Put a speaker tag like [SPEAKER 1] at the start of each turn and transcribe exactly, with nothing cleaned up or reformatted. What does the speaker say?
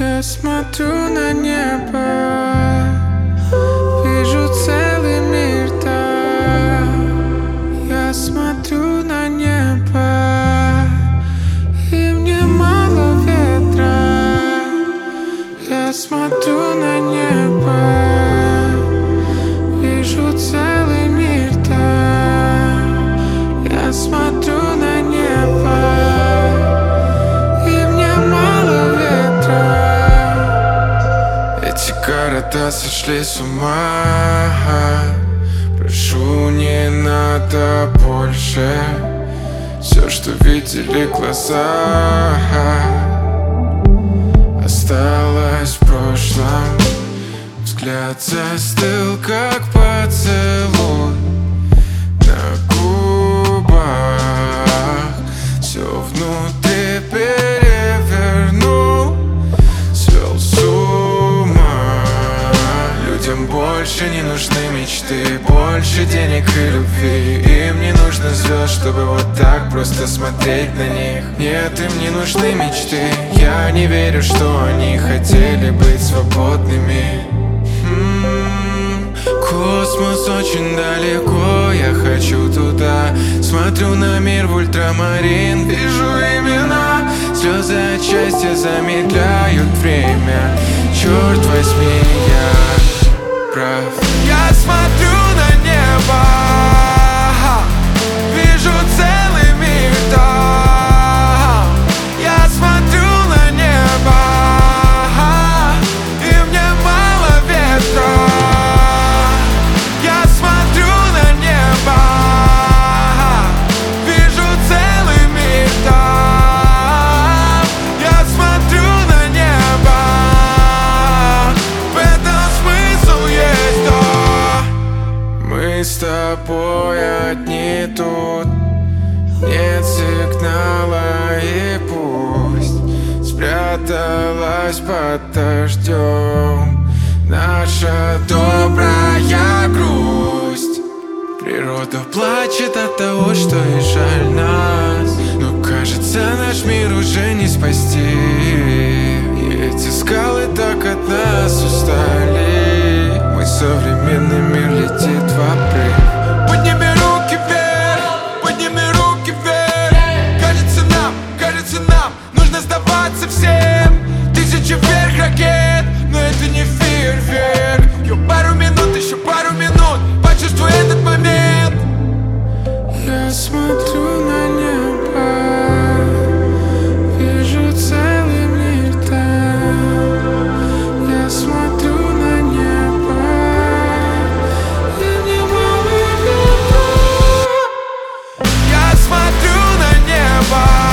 [SPEAKER 1] Я смотрю на небо, вижу целый мир там. Я смотрю на небо, и мне мало ветра. Я смотрю на небо, вижу целый мир там. Я смотрю на небо, и мне мало ветра. Эти города сошли с ума. Прошу, не надо больше. Все, что видели глаза, осталось в прошлом. Взгляд застыл, как поцелуй на губах. Все внутри перевернул, свел с ума. Людям больше не нужны мечты, больше денег и любви. Им не нужно звезд, чтобы вот так просто смотреть на них. Нет, им не нужны мечты. Я не верю, что они хотели быть свободными. М-м-м, космос очень далеко, я хочу туда. Смотрю на мир в ультрамарин, вижу имена. Слезы от счастья замедляют время. Черт возьми, я прав. Я смотрю на небо, вижу целый мир там. Я смотрю на небо, и мне мало ветра. Я смотрю на небо, вижу целый мир там. Я смотрю на небо, в этом смысл есть, да. Мы с тобой одни тут, нет сигнала, и пусть спряталась под дождем наша добрая грусть. Природа плачет от того, что ей жаль нас, но кажется, наш мир уже не спасти. И эти скалы так от нас устали. Мой современный мир летит в обрыв. Подними руки вверх, подними руки вверх. Кажется нам, кажется нам нужно сдаваться всем. Тысячи вверх ракет, но это не фейерверк. Еще пару минут, еще пару минут, почувствуй этот момент. Я смотрю на небо, вижу целый мир там. Я смотрю на небо, и мне мало ветра. Я смотрю на небо,